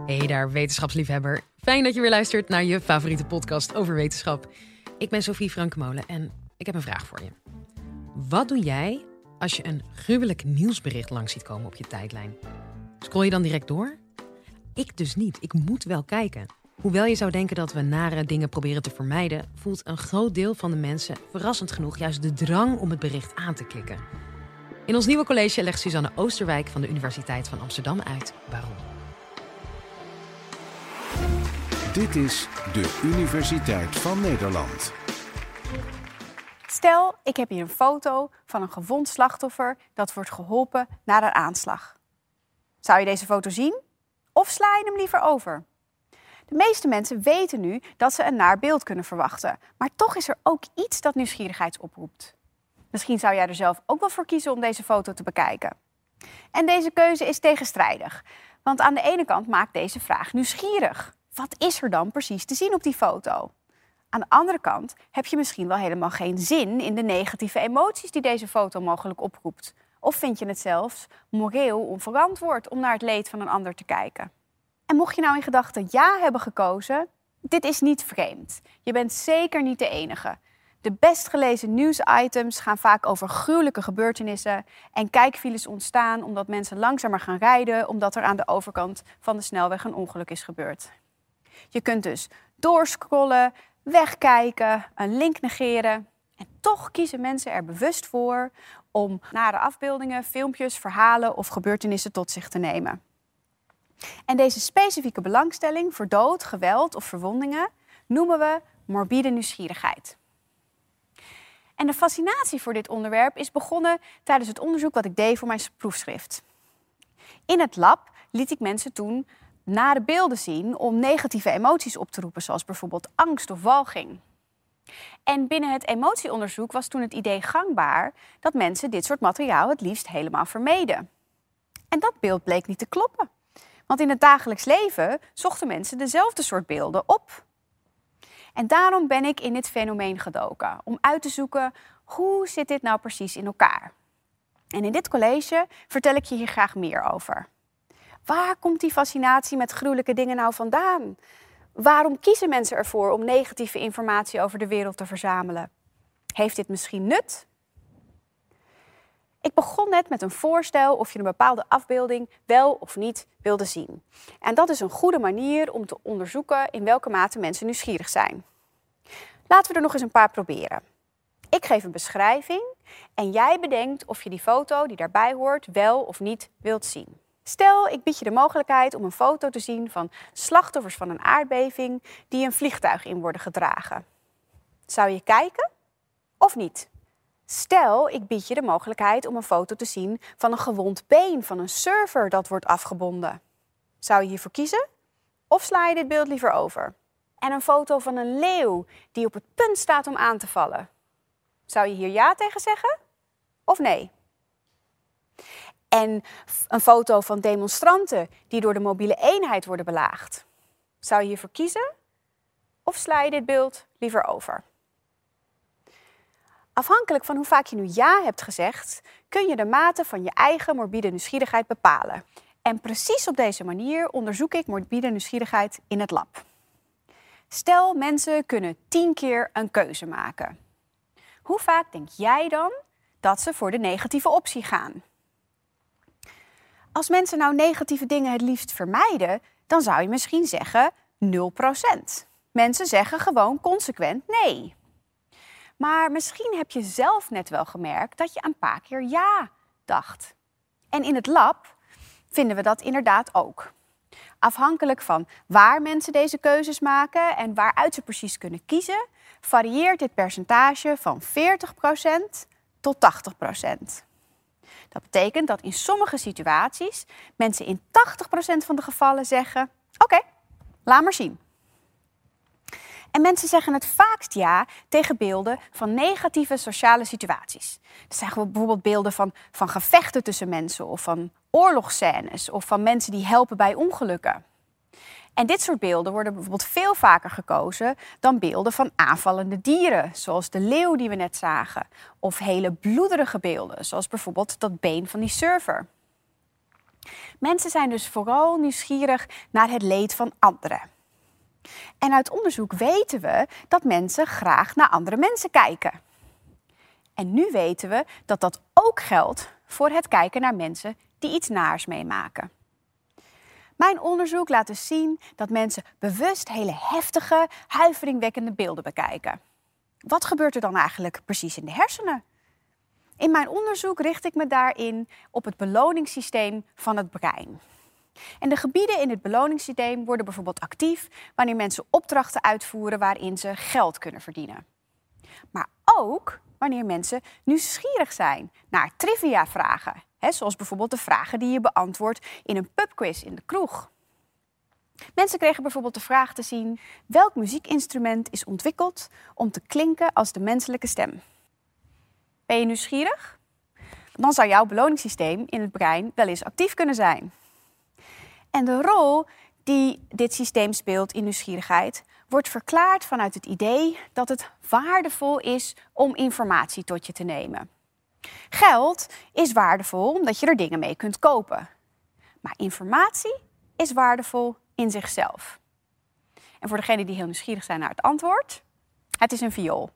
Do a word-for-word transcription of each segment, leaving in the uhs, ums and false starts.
Hey daar, wetenschapsliefhebber. Fijn dat je weer luistert naar je favoriete podcast over wetenschap. Ik ben Sophie Frankemolen en ik heb een vraag voor je. Wat doe jij als je een gruwelijk nieuwsbericht langs ziet komen op je tijdlijn? Scroll je dan direct door? Ik dus niet. Ik moet wel kijken. Hoewel je zou denken dat we nare dingen proberen te vermijden, voelt een groot deel van de mensen verrassend genoeg juist de drang om het bericht aan te klikken. In ons nieuwe college legt Suzanne Oosterwijk van de Universiteit van Amsterdam uit waarom. Dit is de Universiteit van Nederland. Stel, ik heb hier een foto van een gewond slachtoffer dat wordt geholpen na een aanslag. Zou je deze foto zien? Of sla je hem liever over? De meeste mensen weten nu dat ze een naar beeld kunnen verwachten. Maar toch is er ook iets dat nieuwsgierigheid oproept. Misschien zou jij er zelf ook wel voor kiezen om deze foto te bekijken. En deze keuze is tegenstrijdig. Want aan de ene kant maakt deze vraag nieuwsgierig. Wat is er dan precies te zien op die foto? Aan de andere kant heb je misschien wel helemaal geen zin in de negatieve emoties die deze foto mogelijk oproept. Of vind je het zelfs moreel onverantwoord om naar het leed van een ander te kijken. En mocht je nou in gedachten ja hebben gekozen, dit is niet vreemd. Je bent zeker niet de enige. De best gelezen nieuwsitems gaan vaak over gruwelijke gebeurtenissen en kijkfiles ontstaan omdat mensen langzamer gaan rijden omdat er aan de overkant van de snelweg een ongeluk is gebeurd. Je kunt dus doorscrollen, wegkijken, een link negeren. En toch kiezen mensen er bewust voor om nare afbeeldingen, filmpjes, verhalen of gebeurtenissen tot zich te nemen. En deze specifieke belangstelling voor dood, geweld of verwondingen noemen we morbide nieuwsgierigheid. En de fascinatie voor dit onderwerp is begonnen tijdens het onderzoek wat ik deed voor mijn proefschrift. In het lab liet ik mensen toen nare beelden zien om negatieve emoties op te roepen, zoals bijvoorbeeld angst of walging. En binnen het emotieonderzoek was toen het idee gangbaar dat mensen dit soort materiaal het liefst helemaal vermeden. En dat beeld bleek niet te kloppen. Want in het dagelijks leven zochten mensen dezelfde soort beelden op. En daarom ben ik in dit fenomeen gedoken, om uit te zoeken hoe zit dit nou precies in elkaar. En in dit college vertel ik je hier graag meer over. Waar komt die fascinatie met gruwelijke dingen nou vandaan? Waarom kiezen mensen ervoor om negatieve informatie over de wereld te verzamelen? Heeft dit misschien nut? Ik begon net met een voorstel of je een bepaalde afbeelding wel of niet wilde zien. En dat is een goede manier om te onderzoeken in welke mate mensen nieuwsgierig zijn. Laten we er nog eens een paar proberen. Ik geef een beschrijving en jij bedenkt of je die foto die daarbij hoort wel of niet wilt zien. Stel, ik bied je de mogelijkheid om een foto te zien van slachtoffers van een aardbeving die een vliegtuig in worden gedragen. Zou je kijken of niet? Stel, ik bied je de mogelijkheid om een foto te zien van een gewond been van een server dat wordt afgebonden. Zou je hiervoor kiezen? Of sla je dit beeld liever over? En een foto van een leeuw die op het punt staat om aan te vallen. Zou je hier ja tegen zeggen? Of nee? En een foto van demonstranten die door de mobiele eenheid worden belaagd. Zou je hiervoor kiezen? Of sla je dit beeld liever over? Afhankelijk van hoe vaak je nu ja hebt gezegd, kun je de mate van je eigen morbide nieuwsgierigheid bepalen. En precies op deze manier onderzoek ik morbide nieuwsgierigheid in het lab. Stel, mensen kunnen tien keer een keuze maken. Hoe vaak denk jij dan dat ze voor de negatieve optie gaan? Als mensen nou negatieve dingen het liefst vermijden, dan zou je misschien zeggen nul procent. Mensen zeggen gewoon consequent nee. Maar misschien heb je zelf net wel gemerkt dat je een paar keer ja dacht. En in het lab vinden we dat inderdaad ook. Afhankelijk van waar mensen deze keuzes maken en waaruit ze precies kunnen kiezen, varieert dit percentage van veertig procent tot tachtig procent. Dat betekent dat in sommige situaties mensen in tachtig procent van de gevallen zeggen: oké, okay, laat maar zien. En mensen zeggen het vaakst ja tegen beelden van negatieve sociale situaties. Dat zijn bijvoorbeeld beelden van, van gevechten tussen mensen of van oorlogsscènes of van mensen die helpen bij ongelukken. En dit soort beelden worden bijvoorbeeld veel vaker gekozen dan beelden van aanvallende dieren, zoals de leeuw die we net zagen. Of hele bloederige beelden, zoals bijvoorbeeld dat been van die surfer. Mensen zijn dus vooral nieuwsgierig naar het leed van anderen. En uit onderzoek weten we dat mensen graag naar andere mensen kijken. En nu weten we dat dat ook geldt voor het kijken naar mensen die iets naars meemaken. Mijn onderzoek laat dus zien dat mensen bewust hele heftige, huiveringwekkende beelden bekijken. Wat gebeurt er dan eigenlijk precies in de hersenen? In mijn onderzoek richt ik me daarin op het beloningssysteem van het brein. En de gebieden in het beloningssysteem worden bijvoorbeeld actief wanneer mensen opdrachten uitvoeren waarin ze geld kunnen verdienen. Maar ook wanneer mensen nieuwsgierig zijn naar trivia-vragen. Hè, zoals bijvoorbeeld de vragen die je beantwoordt in een pubquiz in de kroeg. Mensen kregen bijvoorbeeld de vraag te zien: welk muziekinstrument is ontwikkeld om te klinken als de menselijke stem? Ben je nieuwsgierig? Dan zou jouw beloningssysteem in het brein wel eens actief kunnen zijn. En de rol die dit systeem speelt in nieuwsgierigheid wordt verklaard vanuit het idee dat het waardevol is om informatie tot je te nemen. Geld is waardevol omdat je er dingen mee kunt kopen. Maar informatie is waardevol in zichzelf. En voor degenen die heel nieuwsgierig zijn naar het antwoord, het is een viool.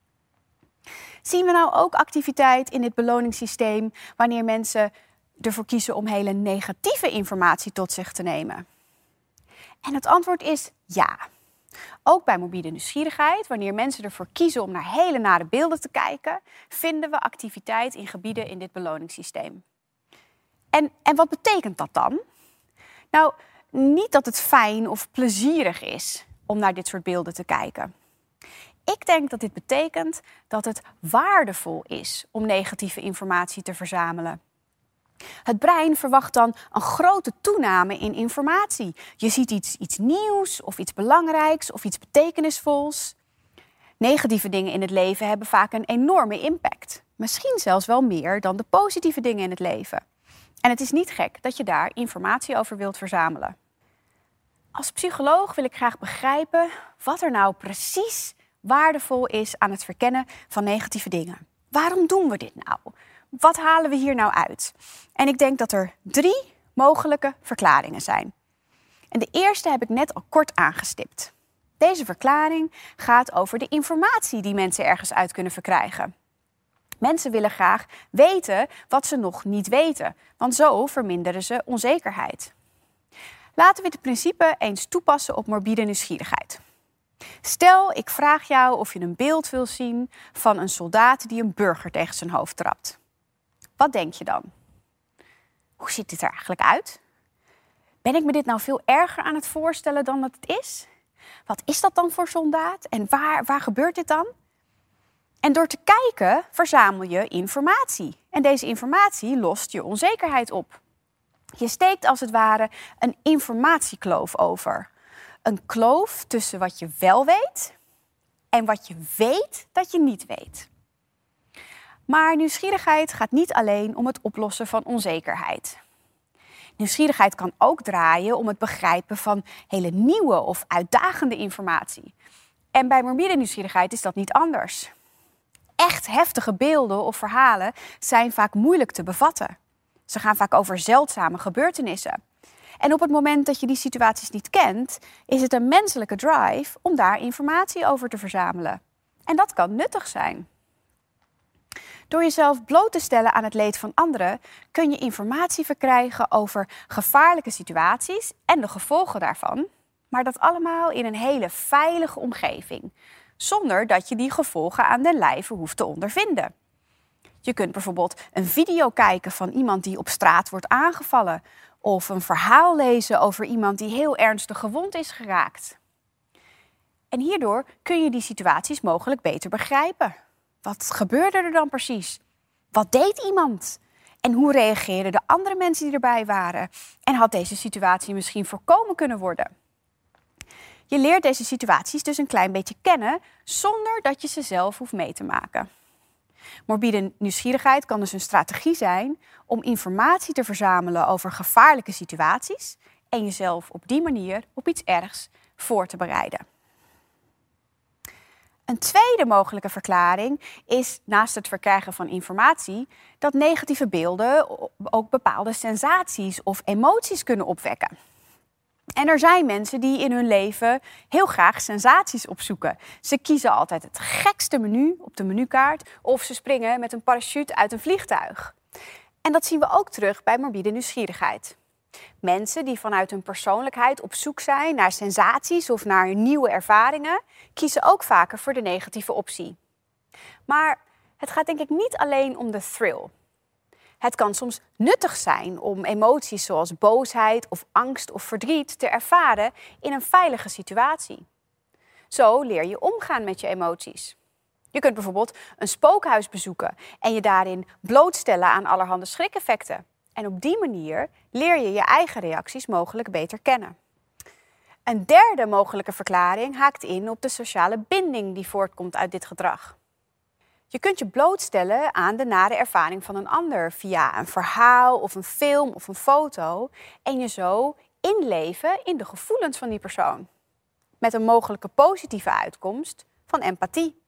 Zien we nou ook activiteit in dit beloningssysteem wanneer mensen ervoor kiezen om hele negatieve informatie tot zich te nemen? En het antwoord is ja. Ook bij morbide nieuwsgierigheid, wanneer mensen ervoor kiezen om naar hele nare beelden te kijken, vinden we activiteit in gebieden in dit beloningssysteem. En, en wat betekent dat dan? Nou, niet dat het fijn of plezierig is om naar dit soort beelden te kijken. Ik denk dat dit betekent dat het waardevol is om negatieve informatie te verzamelen. Het brein verwacht dan een grote toename in informatie. Je ziet iets, iets nieuws of iets belangrijks of iets betekenisvols. Negatieve dingen in het leven hebben vaak een enorme impact. Misschien zelfs wel meer dan de positieve dingen in het leven. En het is niet gek dat je daar informatie over wilt verzamelen. Als psycholoog wil ik graag begrijpen wat er nou precies waardevol is aan het verkennen van negatieve dingen. Waarom doen we dit nou? Wat halen we hier nou uit? En ik denk dat er drie mogelijke verklaringen zijn. En de eerste heb ik net al kort aangestipt. Deze verklaring gaat over de informatie die mensen ergens uit kunnen verkrijgen. Mensen willen graag weten wat ze nog niet weten, want zo verminderen ze onzekerheid. Laten we dit principe eens toepassen op morbide nieuwsgierigheid. Stel, ik vraag jou of je een beeld wil zien van een soldaat die een burger tegen zijn hoofd trapt. Wat denk je dan? Hoe ziet dit er eigenlijk uit? Ben ik me dit nou veel erger aan het voorstellen dan dat het is? Wat is dat dan voor soldaat en waar, waar gebeurt dit dan? En door te kijken verzamel je informatie. En deze informatie lost je onzekerheid op. Je steekt als het ware een informatiekloof over. Een kloof tussen wat je wel weet en wat je weet dat je niet weet. Maar nieuwsgierigheid gaat niet alleen om het oplossen van onzekerheid. Nieuwsgierigheid kan ook draaien om het begrijpen van hele nieuwe of uitdagende informatie. En bij morbide nieuwsgierigheid is dat niet anders. Echt heftige beelden of verhalen zijn vaak moeilijk te bevatten. Ze gaan vaak over zeldzame gebeurtenissen. En op het moment dat je die situaties niet kent, is het een menselijke drive om daar informatie over te verzamelen. En dat kan nuttig zijn. Door jezelf bloot te stellen aan het leed van anderen, kun je informatie verkrijgen over gevaarlijke situaties en de gevolgen daarvan. Maar dat allemaal in een hele veilige omgeving, zonder dat je die gevolgen aan den lijve hoeft te ondervinden. Je kunt bijvoorbeeld een video kijken van iemand die op straat wordt aangevallen, of een verhaal lezen over iemand die heel ernstig gewond is geraakt. En hierdoor kun je die situaties mogelijk beter begrijpen. Wat gebeurde er dan precies? Wat deed iemand? En hoe reageerden de andere mensen die erbij waren? En had deze situatie misschien voorkomen kunnen worden? Je leert deze situaties dus een klein beetje kennen, zonder dat je ze zelf hoeft mee te maken. Morbide nieuwsgierigheid kan dus een strategie zijn om informatie te verzamelen over gevaarlijke situaties en jezelf op die manier op iets ergs voor te bereiden. Een tweede mogelijke verklaring is, naast het verkrijgen van informatie, dat negatieve beelden ook bepaalde sensaties of emoties kunnen opwekken. En er zijn mensen die in hun leven heel graag sensaties opzoeken. Ze kiezen altijd het gekste menu op de menukaart of ze springen met een parachute uit een vliegtuig. En dat zien we ook terug bij morbide nieuwsgierigheid. Mensen die vanuit hun persoonlijkheid op zoek zijn naar sensaties of naar nieuwe ervaringen, kiezen ook vaker voor de negatieve optie. Maar het gaat denk ik niet alleen om de thrill. Het kan soms nuttig zijn om emoties zoals boosheid of angst of verdriet te ervaren in een veilige situatie. Zo leer je omgaan met je emoties. Je kunt bijvoorbeeld een spookhuis bezoeken en je daarin blootstellen aan allerhande schrikeffecten. En op die manier leer je je eigen reacties mogelijk beter kennen. Een derde mogelijke verklaring haakt in op de sociale binding die voortkomt uit dit gedrag. Je kunt je blootstellen aan de nare ervaring van een ander via een verhaal of een film of een foto en je zo inleven in de gevoelens van die persoon. Met een mogelijke positieve uitkomst van empathie.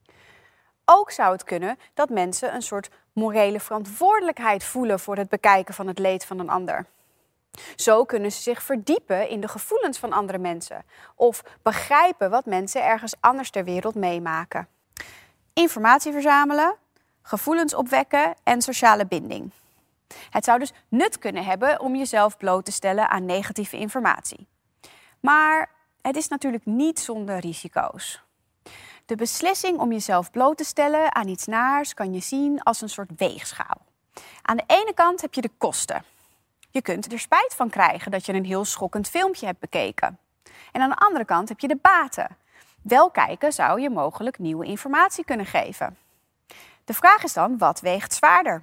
Ook zou het kunnen dat mensen een soort morele verantwoordelijkheid voelen voor het bekijken van het leed van een ander. Zo kunnen ze zich verdiepen in de gevoelens van andere mensen of begrijpen wat mensen ergens anders ter wereld meemaken. Informatie verzamelen, gevoelens opwekken en sociale binding. Het zou dus nut kunnen hebben om jezelf bloot te stellen aan negatieve informatie. Maar het is natuurlijk niet zonder risico's. De beslissing om jezelf bloot te stellen aan iets naars kan je zien als een soort weegschaal. Aan de ene kant heb je de kosten. Je kunt er spijt van krijgen dat je een heel schokkend filmpje hebt bekeken. En aan de andere kant heb je de baten. Wel kijken zou je mogelijk nieuwe informatie kunnen geven. De vraag is dan, wat weegt zwaarder?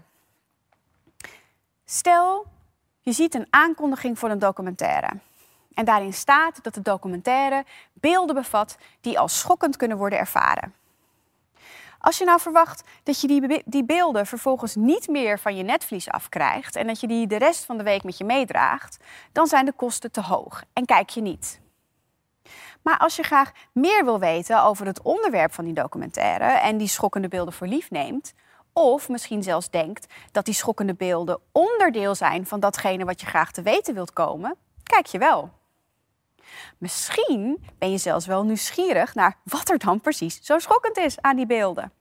Stel, je ziet een aankondiging voor een documentaire. En daarin staat dat de documentaire beelden bevat die als schokkend kunnen worden ervaren. Als je nou verwacht dat je die, die beelden vervolgens niet meer van je netvlies afkrijgt en dat je die de rest van de week met je meedraagt, dan zijn de kosten te hoog en kijk je niet. Maar als je graag meer wil weten over het onderwerp van die documentaire en die schokkende beelden voor lief neemt, of misschien zelfs denkt dat die schokkende beelden onderdeel zijn van datgene wat je graag te weten wilt komen, kijk je wel. Misschien ben je zelfs wel nieuwsgierig naar wat er dan precies zo schokkend is aan die beelden.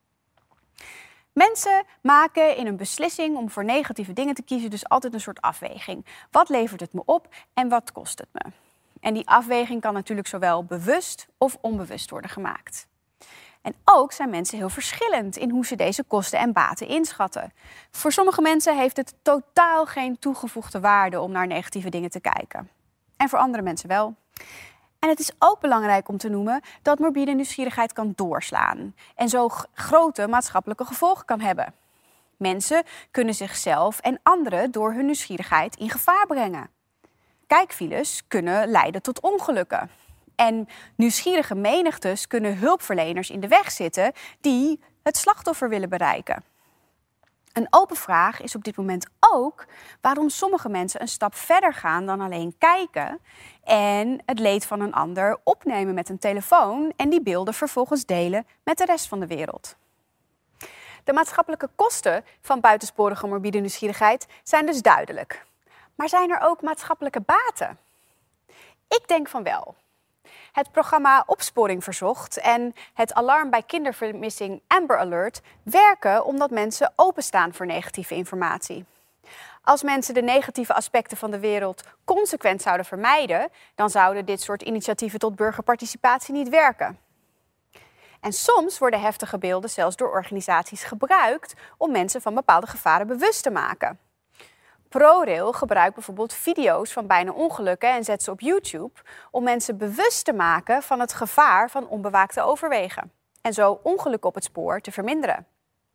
Mensen maken in een beslissing om voor negatieve dingen te kiezen dus altijd een soort afweging. Wat levert het me op en wat kost het me? En die afweging kan natuurlijk zowel bewust of onbewust worden gemaakt. En ook zijn mensen heel verschillend in hoe ze deze kosten en baten inschatten. Voor sommige mensen heeft het totaal geen toegevoegde waarde om naar negatieve dingen te kijken. En voor andere mensen wel. En het is ook belangrijk om te noemen dat morbide nieuwsgierigheid kan doorslaan. En zo g- grote maatschappelijke gevolgen kan hebben. Mensen kunnen zichzelf en anderen door hun nieuwsgierigheid in gevaar brengen. Kijkfiles kunnen leiden tot ongelukken. En nieuwsgierige menigtes kunnen hulpverleners in de weg zitten die het slachtoffer willen bereiken. Een open vraag is op dit moment ook waarom sommige mensen een stap verder gaan dan alleen kijken en het leed van een ander opnemen met een telefoon en die beelden vervolgens delen met de rest van de wereld. De maatschappelijke kosten van buitensporige morbide nieuwsgierigheid zijn dus duidelijk. Maar zijn er ook maatschappelijke baten? Ik denk van wel. Het programma Opsporing Verzocht en het alarm bij kindervermissing Amber Alert werken omdat mensen openstaan voor negatieve informatie. Als mensen de negatieve aspecten van de wereld consequent zouden vermijden, dan zouden dit soort initiatieven tot burgerparticipatie niet werken. En soms worden heftige beelden zelfs door organisaties gebruikt om mensen van bepaalde gevaren bewust te maken. ProRail gebruikt bijvoorbeeld video's van bijna ongelukken en zet ze op YouTube om mensen bewust te maken van het gevaar van onbewaakte overwegen. En zo ongelukken op het spoor te verminderen.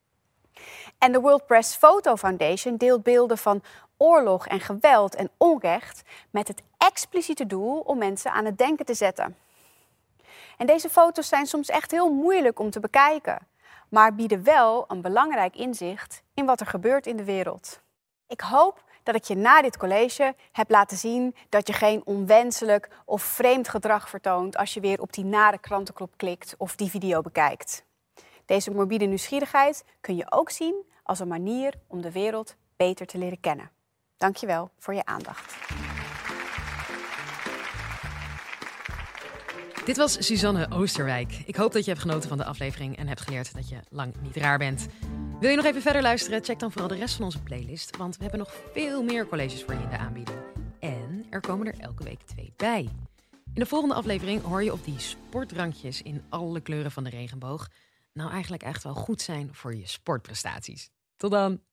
En de World Press Photo Foundation deelt beelden van oorlog en geweld en onrecht met het expliciete doel om mensen aan het denken te zetten. En deze foto's zijn soms echt heel moeilijk om te bekijken, maar bieden wel een belangrijk inzicht in wat er gebeurt in de wereld. Ik hoop dat ik je na dit college heb laten zien dat je geen onwenselijk of vreemd gedrag vertoont als je weer op die nare krantenkop klikt of die video bekijkt. Deze morbide nieuwsgierigheid kun je ook zien als een manier om de wereld beter te leren kennen. Dankjewel voor je aandacht. Dit was Suzanne Oosterwijk. Ik hoop dat je hebt genoten van de aflevering en hebt geleerd dat je lang niet raar bent. Wil je nog even verder luisteren? Check dan vooral de rest van onze playlist, want we hebben nog veel meer colleges voor je in de aanbieding. En er komen er elke week twee bij. In de volgende aflevering hoor je of die sportdrankjes in alle kleuren van de regenboog nou eigenlijk echt wel goed zijn voor je sportprestaties. Tot dan!